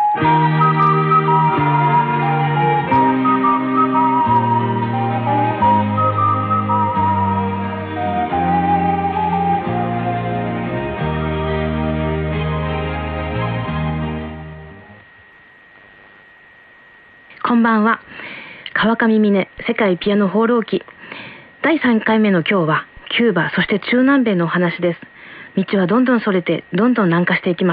こんばんは。川上美音世界ピアノ放浪記第3回目の今日はキューバそして中南米のお話です。道はどんどんそれてどんどん南下していきます。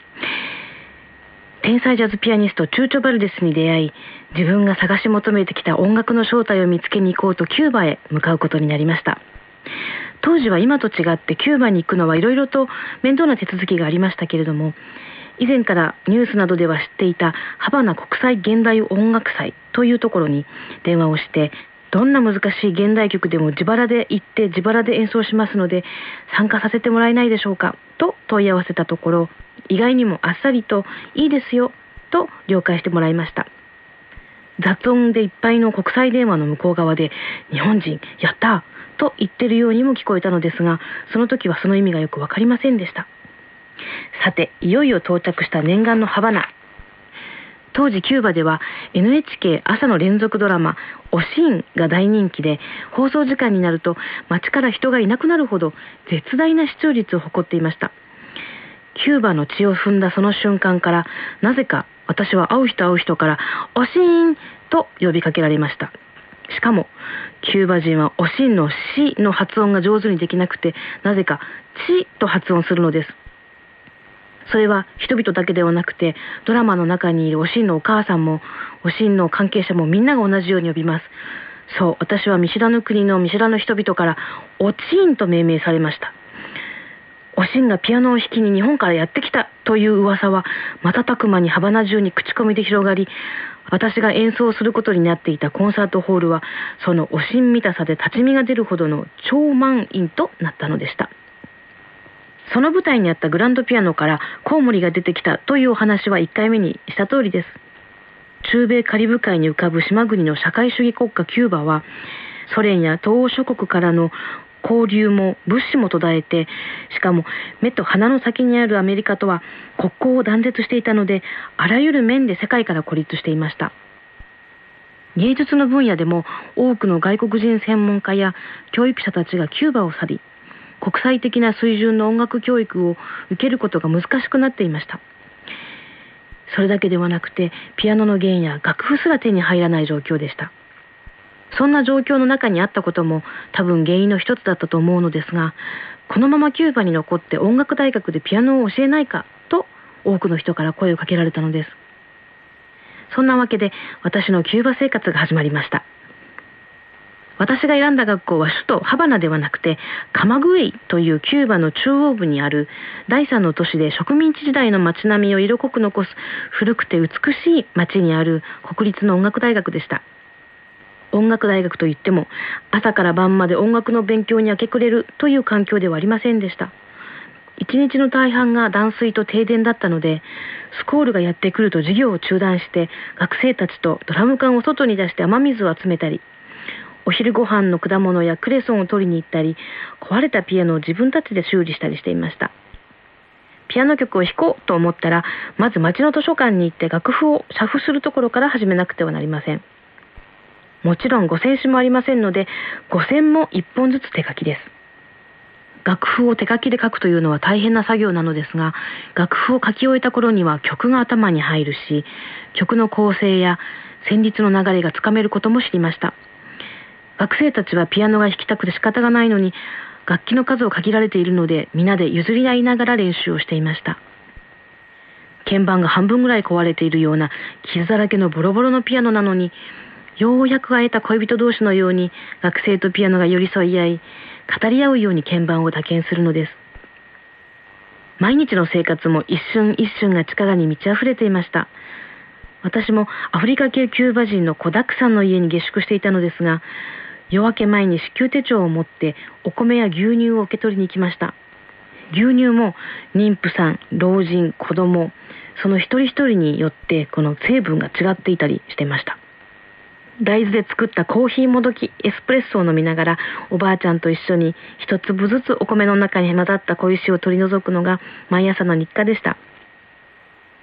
天才ジャズピアニストチューチョ・バルデスに出会い、自分が探し求めてきた音楽の正体を見つけに行こうとキューバへ向かうことになりました。当時は今と違ってキューバに行くのはいろいろと面倒な手続きがありましたけれども、以前からニュースなどでは知っていたハバナ国際現代音楽祭というところに電話をして、どんな難しい現代曲でも自腹で行って自腹で演奏しますので参加させてもらえないでしょうかと問い合わせたところ、意外にもあっさりといいですよと了解してもらいました。雑音でいっぱいの国際電話の向こう側で日本人やったーと言ってるようにも聞こえたのですが、その時はその意味がよくわかりませんでした。さて、いよいよ到着した念願のハバナ。当時キューバでは NHK 朝の連続ドラマおしんが大人気で、放送時間になると街から人がいなくなるほど絶大な視聴率を誇っていました。キューバの血を踏んだその瞬間から、なぜか私は会う人からおしんと呼びかけられました。しかもキューバ人はおしんのしの発音が上手にできなくて、なぜかちと発音するのです。それは人々だけではなくて、ドラマの中にいるおしんのお母さんもおしんの関係者もみんなが同じように呼びます。そう、私は見知らぬ国の見知らぬ人々からおちんと命名されました。おしんがピアノを弾きに日本からやってきたという噂は瞬く間にハバナ中に口コミで広がり、私が演奏することになっていたコンサートホールはそのおしん見たさで立ち見が出るほどの超満員となったのでした。その舞台にあったグランドピアノからコウモリが出てきたというお話は1回目にした通りです。中米カリブ海に浮かぶ島国の社会主義国家キューバは、ソ連や東欧諸国からの交流も物資も途絶えて、しかも目と鼻の先にあるアメリカとは国交を断絶していたので、あらゆる面で世界から孤立していました。芸術の分野でも多くの外国人専門家や教育者たちがキューバを去り、国際的な水準の音楽教育を受けることが難しくなっていました。それだけではなくて、ピアノの弦や楽譜すら手に入らない状況でした。そんな状況の中にあったことも多分原因の一つだったと思うのですが、このままキューバに残って音楽大学でピアノを教えないかと多くの人から声をかけられたのです。そんなわけで私のキューバ生活が始まりました。私が選んだ学校は首都ハバナではなくて、カマグエイというキューバの中央部にある第三の都市で植民地時代の街並みを色濃く残す古くて美しい街にある国立の音楽大学でした。音楽大学といっても朝から晩まで音楽の勉強に明け暮れるという環境ではありませんでした。一日の大半が断水と停電だったので、スコールがやってくると授業を中断して学生たちとドラム缶を外に出して雨水を集めたり、お昼ご飯の果物やクレソンを取りに行ったり、壊れたピアノを自分たちで修理したりしていました。ピアノ曲を弾こうと思ったら、まず町の図書館に行って楽譜を写譜するところから始めなくてはなりません。もちろん5000紙もありませんので、5000も1本ずつ手書きです。楽譜を手書きで書くというのは大変な作業なのですが、楽譜を書き終えた頃には曲が頭に入るし、曲の構成や旋律の流れがつかめることも知りました。学生たちはピアノが弾きたくて仕方がないのに、楽器の数を限られているので皆で譲り合いながら練習をしていました。鍵盤が半分ぐらい壊れているような傷だらけのボロボロのピアノなのに、ようやく会えた恋人同士のように学生とピアノが寄り添い合い、語り合うように鍵盤を打鍵するのです。毎日の生活も一瞬一瞬が力に満ち溢れていました。私もアフリカ系キューバ人の子だくさんの家に下宿していたのですが、夜明け前に支給手帳を持ってお米や牛乳を受け取りに行きました。牛乳も妊婦さん、老人、子供、その一人一人によってこの成分が違っていたりしてました。大豆で作ったコーヒーもどき、エスプレッソを飲みながらおばあちゃんと一緒に一粒ずつお米の中に混ざった小石を取り除くのが毎朝の日課でした。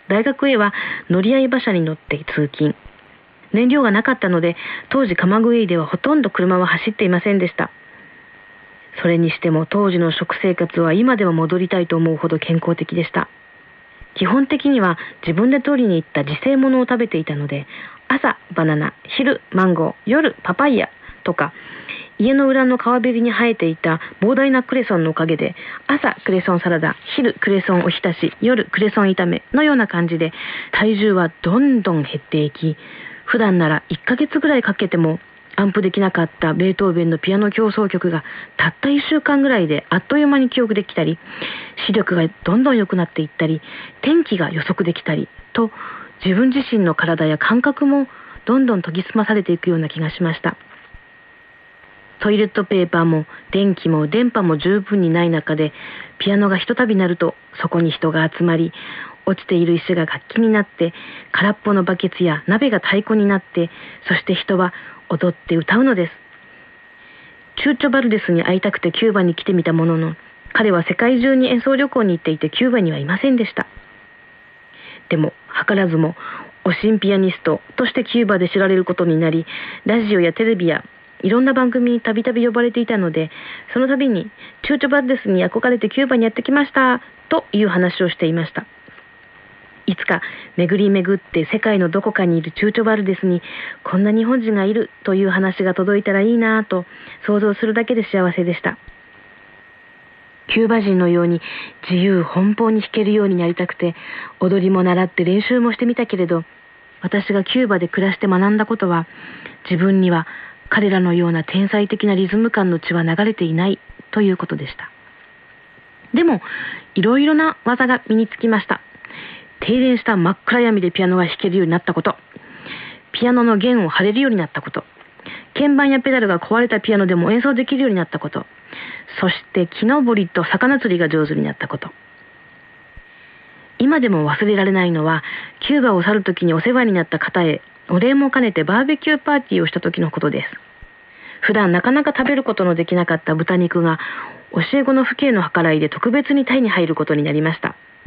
大学へは乗り合い馬車に乗って通勤。燃料がなかったので、当時カマグエイではほとんど車は走っていませんでした。それにしても当時の食生活は今では戻りたいと思うほど健康的でした。基本的には自分で取りに行った自生物を食べていたので、朝バナナ、昼マンゴー、夜パパイヤとか、家の裏の川べりに生えていた膨大なクレソンのおかげで、朝クレソンサラダ、昼クレソンおひたし、夜クレソン炒めのような感じで、体重はどんどん減っていき、普段なら1ヶ月ぐらいかけても安符できなかったベートーベンのピアノ協奏曲がたった1週間ぐらいであっという間に記憶できたり、視力がどんどん良くなっていったり、天気が予測できたりと、自分自身の体や感覚もどんどん研ぎ澄まされていくような気がしました。トイレットペーパーも電気も電波も十分にない中で、ピアノがひとたび鳴るとそこに人が集まり、落ちている石が楽器になって、空っぽのバケツや鍋が太鼓になって、そして人は踊って歌うのです。チューチョ・バルデスに会いたくてキューバに来てみたものの、彼は世界中に演奏旅行に行っていてキューバにはいませんでした。でも図らずもおしんピアニストとしてキューバで知られることになり、ラジオやテレビやいろんな番組にたびたび呼ばれていたので、その度にチューチョ・バルデスに憧れてキューバにやってきましたという話をしていました。いつか巡り巡って世界のどこかにいるチューチョ・バルデスにこんな日本人がいるという話が届いたらいいなぁと想像するだけで幸せでした。キューバ人のように自由奔放に弾けるようになりたくて、踊りも習って練習もしてみたけれど、私がキューバで暮らして学んだことは、自分には彼らのような天才的なリズム感の血は流れていないということでした。でもいろいろな技が身につきました。停電した真っ暗闇でピアノが弾けるようになったこと、ピアノの弦を張れるようになったこと、鍵盤やペダルが壊れたピアノでも演奏できるようになったこと、そして木登りと魚釣りが上手になったこと。今でも忘れられないのは、キューバを去る時にお世話になった方へお礼も兼ねてバーベキューパーティーをした時のことです。普段なかなか食べることのできなかった豚肉が教え子の父兄の計らいで特別に手に入ることになりました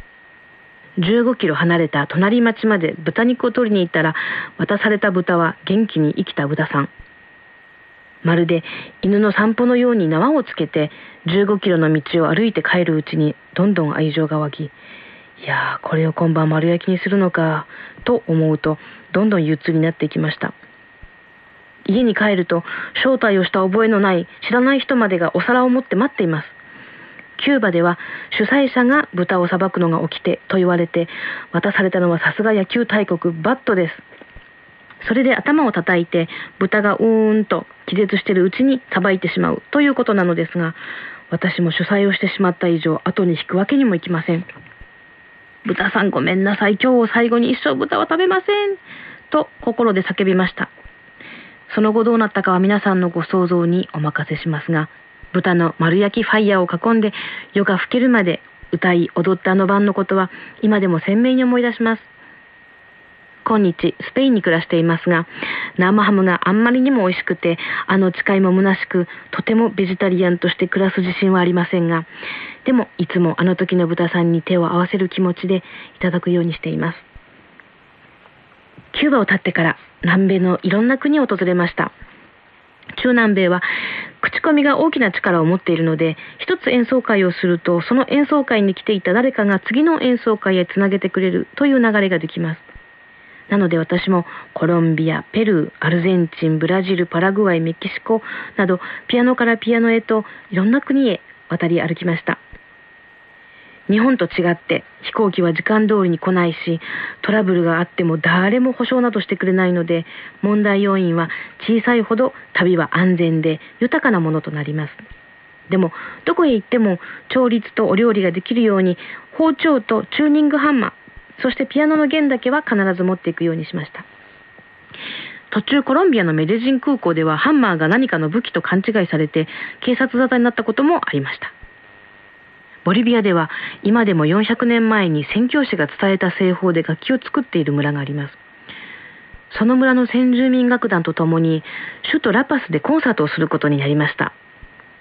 。15キロ離れた隣町まで豚肉を取りに行ったら、渡された豚は元気に生きた豚さん。まるで犬の散歩のように縄をつけて15キロの道を歩いて帰るうちにどんどん愛情が湧き、いやー、これを今晩丸焼きにするのかと思うとどんどん憂鬱になっていきました。家に帰ると招待をした覚えのない知らない人までがお皿を持って待っています。キューバでは主催者が豚をさばくのが掟と言われて、渡されたのはさすが野球大国バットです。それで頭を叩いて豚がうーんと気絶しているうちにさばいてしまうということなのですが、私も主催をしてしまった以上後に引くわけにもいきません。豚さんごめんなさい、今日を最後に一生豚は食べませんと心で叫びました。その後どうなったかは皆さんのご想像にお任せしますが、豚の丸焼きファイヤーを囲んで夜が更けるまで歌い踊ったあの晩のことは今でも鮮明に思い出します。今日スペインに暮らしていますが、生ハムがあんまりにも美味しくて、誓いも虚しく、とてもベジタリアンとして暮らす自信はありませんが、でもいつもあの時の豚さんに手を合わせる気持ちでいただくようにしています。キューバを経ってから南米のいろんな国を訪れました。中南米は口コミが大きな力を持っているので、一つ演奏会をするとその演奏会に来ていた誰かが次の演奏会へつなげてくれるという流れができます。なので私もコロンビア、ペルー、アルゼンチン、ブラジル、パラグアイ、メキシコなどピアノからピアノへといろんな国へ渡り歩きました。日本と違って飛行機は時間通りに来ないし、トラブルがあっても誰も保証などしてくれないので、問題要因は小さいほど旅は安全で豊かなものとなります。でもどこへ行っても調律とお料理ができるように包丁とチューニングハンマー、そしてピアノの弦だけは必ず持っていくようにしました。途中コロンビアのメデジン空港ではハンマーが何かの武器と勘違いされて警察沙汰になったこともありました。ボリビアでは今でも400年前に宣教師が伝えた製法で楽器を作っている村があります。その村の先住民楽団とともに首都ラパスでコンサートをすることになりました。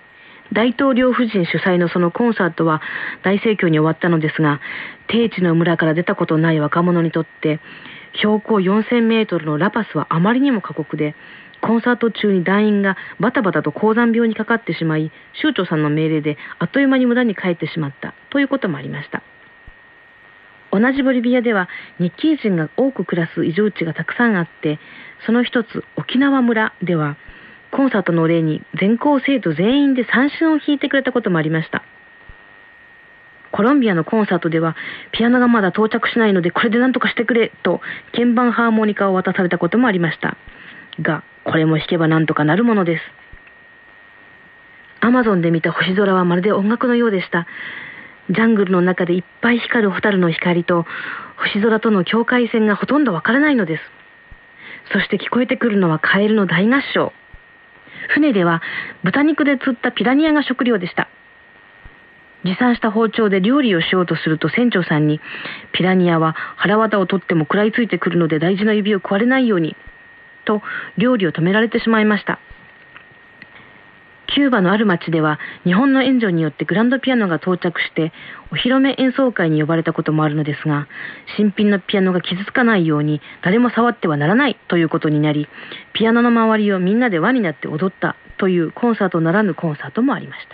大統領夫人主催のそのコンサートは大盛況に終わったのですが、低地の村から出たことない若者にとって標高4000メートルのラパスはあまりにも過酷で、コンサート中に団員がバタバタと高山病にかかってしまい、州長さんの命令であっという間に村に帰ってしまったということもありました。同じボリビアでは日系人が多く暮らす移住地がたくさんあって、その一つ沖縄村ではコンサートのお礼に全校生徒全員で三線を弾いてくれたこともありました。コロンビアのコンサートではピアノがまだ到着しないのでこれで何とかしてくれと鍵盤ハーモニカを渡されたこともありましたが、これも弾けば何とかなるものです。アマゾンで見た星空はまるで音楽のようでした。ジャングルの中でいっぱい光るホタルの光と星空との境界線がほとんどわからないのです。そして聞こえてくるのはカエルの大合唱。船では豚肉で釣ったピラニアが食料でした。持参した包丁で料理をしようとすると船長さんに、ピラニアは腹綿を取っても食らいついてくるので大事な指を食われないようにと料理を止められてしまいました。キューバのある町では日本の援助によってグランドピアノが到着してお披露目演奏会に呼ばれたこともあるのですが、新品のピアノが傷つかないように誰も触ってはならないということになり、ピアノの周りをみんなで輪になって踊ったというコンサートならぬコンサートもありました。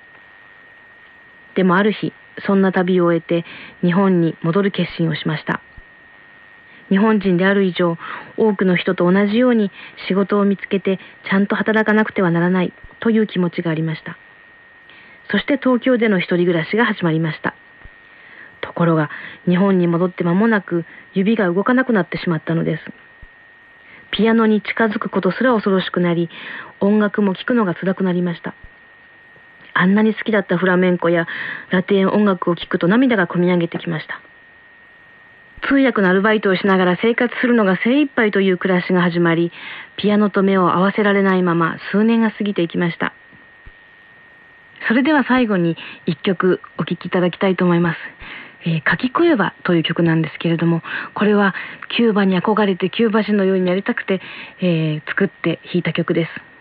でもある日、そんな旅を終えて日本に戻る決心をしました。日本人である以上、多くの人と同じように仕事を見つけてちゃんと働かなくてはならないという気持ちがありました。そして東京での一人暮らしが始まりました。ところが日本に戻って間もなく指が動かなくなってしまったのです。ピアノに近づくことすら恐ろしくなり、音楽も聴くのが辛くなりました。あんなに好きだったフラメンコやラテン音楽を聴くと涙がこみ上げてきました。通訳のアルバイトをしながら生活するのが精一杯という暮らしが始まり、ピアノと目を合わせられないまま数年が過ぎていきました。それでは最後に一曲お聴きいただきたいと思います。カキコエバという曲なんですけれども、これはキューバに憧れてキューバ人のようになりたくて、作って弾いた曲です。